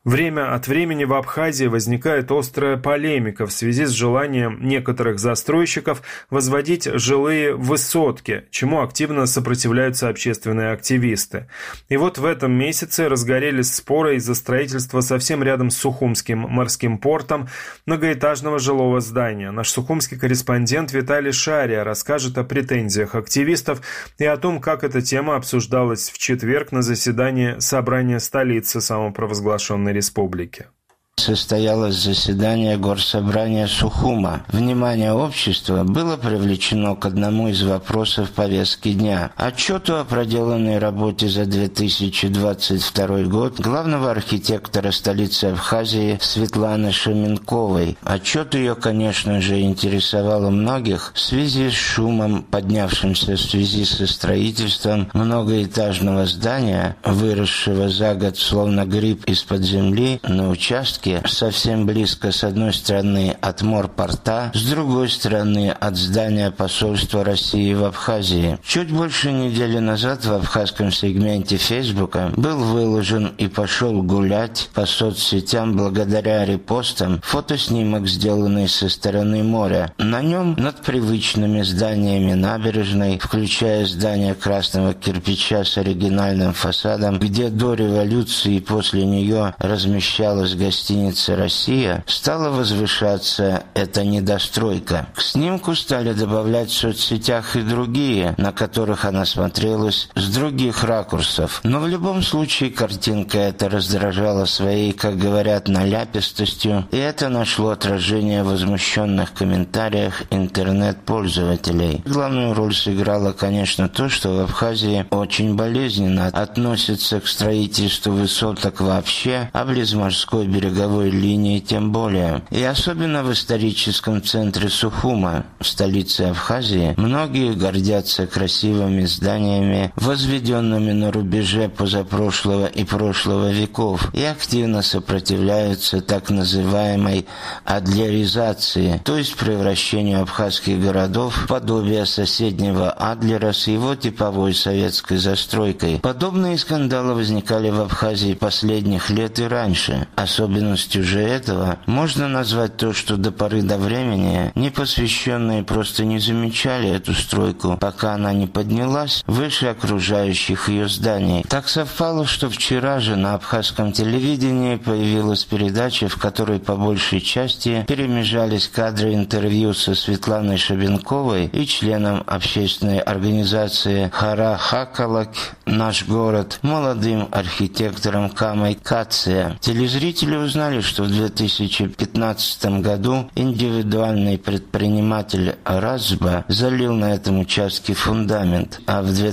Время от времени в Абхазии возникает острая полемика в связи с желанием некоторых застройщиков возводить жилые высотки, чему активно сопротивляются общественные активисты. И вот в этом месяце разгорелись споры из-за строительства совсем рядом с Сухумским морским портом многоэтажного жилого здания. Наш сухумский корреспондент Виталий Шария расскажет о претензиях активистов и о том, как эта тема обсуждалась в четверг на заседании собрания столицы самопровозглашенной республики. Состоялось заседание Горсобрания Сухума. Внимание общества было привлечено к одному из вопросов повестки дня – отчету о проделанной работе за 2022 год главного архитектора столицы Абхазии Светланы Шаменковой. Отчет ее, конечно же, интересовал многих в связи с шумом, поднявшимся в связи со строительством многоэтажного здания, выросшего за год словно гриб из-под земли на участке, совсем близко с одной стороны от морпорта, с другой стороны от здания посольства России в Абхазии. Чуть больше недели назад в абхазском сегменте Фейсбука был выложен и пошел гулять по соцсетям благодаря репостам фотоснимок, сделанный со стороны моря. На нем над привычными зданиями набережной, включая здание красного кирпича с оригинальным фасадом, где до революции и после нее размещалась гостиница «Россия», стала возвышаться эта недостройка. К снимку стали добавлять в соцсетях и другие, на которых она смотрелась с других ракурсов. Но в любом случае картинка эта раздражала своей, как говорят, наляпистостью, и это нашло отражение в возмущенных комментариях интернет-пользователей. Главную роль сыграло, конечно, то, что в Абхазии очень болезненно относятся к строительству высоток вообще, а близ морской береговой линии тем более. И особенно в историческом центре Сухума, в столице Абхазии, многие гордятся красивыми зданиями, возведенными на рубеже позапрошлого и прошлого веков, и активно сопротивляются так называемой адлеризации, то есть превращению абхазских городов в подобие соседнего Адлера с его типовой советской застройкой. Подобные скандалы возникали в Абхазии последних лет и раньше. Особенностью же этого можно назвать то, что до поры до времени непосвященные просто не замечали эту стройку, пока она не поднялась выше окружающих ее зданий. Так совпало, что вчера же на абхазском телевидении появилась передача, в которой по большей части перемежались кадры интервью со Светланой Шаменковой и членом общественной организации «Хара Хакалак. Наш город», молодым архитектором Камой Кация. Телезрители узнали, что в 2015 году индивидуальный предприниматель Разба залил на этом участке фундамент, а в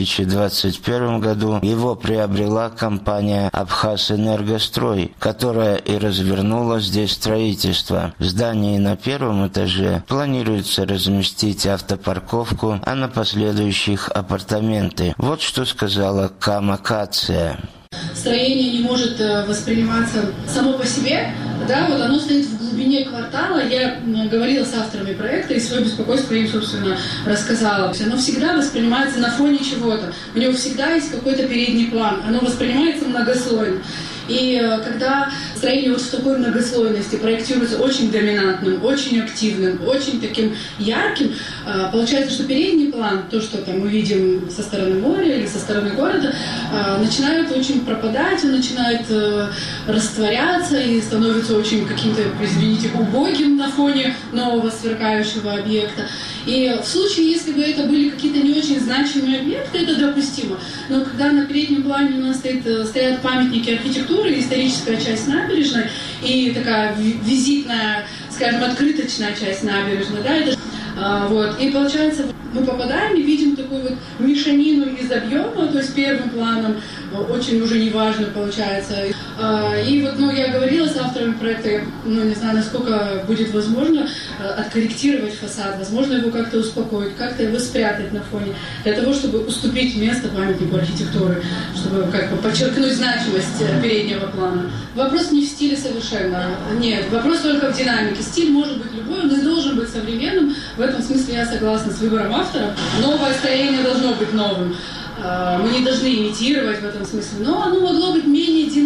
2021 году его приобрела компания «Абхазэнергострой», которая и развернула здесь строительство. В здании на первом этаже планируется разместить автопарковку, а на последующих апартаменты. Вот что сказала Кама Кация. Строение не может восприниматься само по себе, да, вот оно стоит в глубине квартала. Я говорила с авторами проекта и свое беспокойство им, собственно, рассказала. Оно всегда воспринимается на фоне чего-то. У него всегда есть какой-то передний план. Оно воспринимается многослойно. И когда строение вот в такой многослойности проектируется очень доминантным, очень активным, очень таким ярким, получается, что передний план, то, что там мы видим со стороны моря или со стороны города, начинает очень пропадать, он начинает растворяться и становится очень каким-то, извините, убогим на фоне нового сверкающего объекта. И в случае, если бы это были какие-то не очень значимые объекты, это допустимо. Но когда на переднем плане у нас стоят памятники архитектуры, историческая часть набережной и такая визитная, скажем, открыточная часть набережной, да, это вот. И получается, мы попадаем и видим такую вот мешанину из объема, то есть первым планом очень уже неважно получается. И вот, я говорила с авторами проекта, я, не знаю, насколько будет возможно откорректировать фасад, возможно его как-то успокоить, как-то его спрятать на фоне, для того, чтобы уступить место памятнику архитектуры, чтобы как бы подчеркнуть значимость переднего плана. Вопрос не в стиле совершенно, нет, вопрос только в динамике. Стиль может быть любой, он не должен быть современным. В этом смысле я согласна с выбором автора. Новое строение должно быть новым. Мы не должны имитировать в этом смысле, но оно могло быть менее динамичным.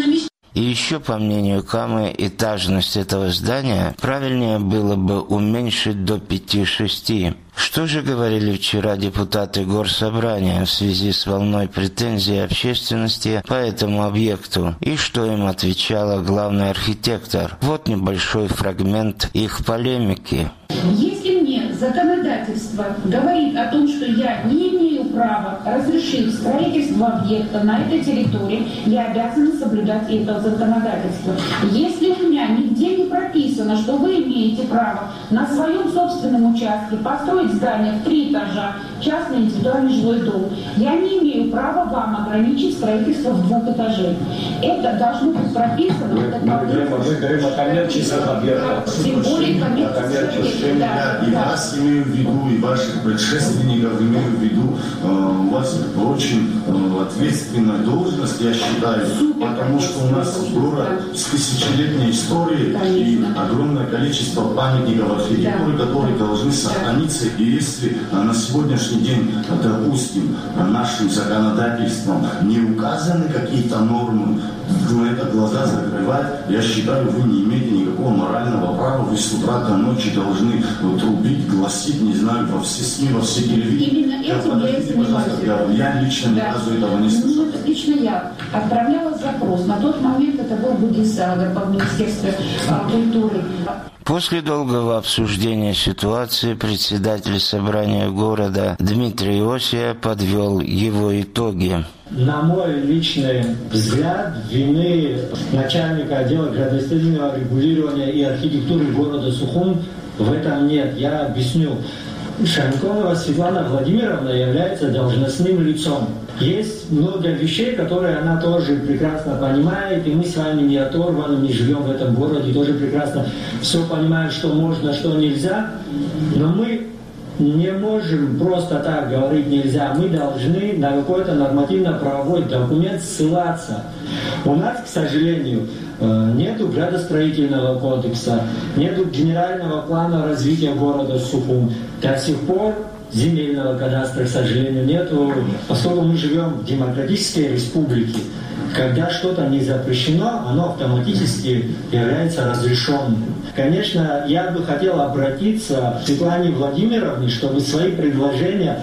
И еще, по мнению Камы, этажность этого здания правильнее было бы уменьшить до 5-6. Что же говорили вчера депутаты Горсобрания в связи с волной претензий общественности по этому объекту? И что им отвечала главный архитектор? Вот небольшой фрагмент их полемики. Если мне законодательство говорит о том, что я не имею права разрешить строительство объекта на этой территории, я обязана соблюдать это законодательство. Если у меня нигде не прописано, что вы имеете право на своем собственном участке построить здание в 3 этажа, частный индивидуальный жилой дом, я не имею права вам ограничить строительство в 2 этажей. Это должно быть прописано. Мы говорим о коммерческих объектах. Тем более коммерческих. И вас имею в виду, и ваших предшественников имею в виду. У вас очень ответственная должность, я считаю, потому что у нас город с тысячелетней историей и огромное количество памятников архитектуры, которые должны сохраниться. И если на сегодняшний день, допустим, нашим законодательством не указаны какие-то нормы, на это глаза закрывать, я считаю, вы не имеете никакого морального права, вы с утра до ночи должны трубить, гласить, не знаю, во все СМИ, во все телевидения. Именно этим я и занимаюсь. Я лично ни разу этого не слышал. Лично я отправляла запрос. На тот момент это был Будисагр по Министерству культуры. После долгого обсуждения ситуации председатель собрания города Дмитрий Осия подвел его итоги. На мой личный взгляд, вины начальника отдела градостроительного регулирования и архитектуры города Сухум в этом нет. Я объясню. Шанькова Светлана Владимировна является должностным лицом. Есть много вещей, которые она тоже прекрасно понимает, и мы с вами не оторваны, не живем в этом городе, тоже прекрасно все понимаем, что можно, что нельзя, но мы не можем просто так говорить нельзя, мы должны на какой-то нормативно-правовой документ ссылаться. У нас, к сожалению, нету градостроительного кодекса, нету генерального плана развития города Сухум. До сих пор земельного кадастра, к сожалению, нету, поскольку мы живем в демократической республике. Когда что-то не запрещено, оно автоматически является разрешенным. Конечно, я бы хотел обратиться к Светлане Владимировне, чтобы свои предложения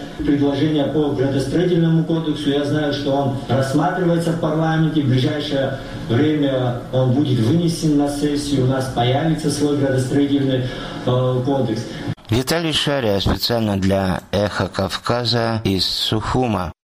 по градостроительному кодексу, я знаю, что он рассматривается в парламенте, в ближайшее время он будет вынесен на сессию, у нас появится свой градостроительный кодекс. Виталий Шария специально для «Эхо Кавказа» из Сухума.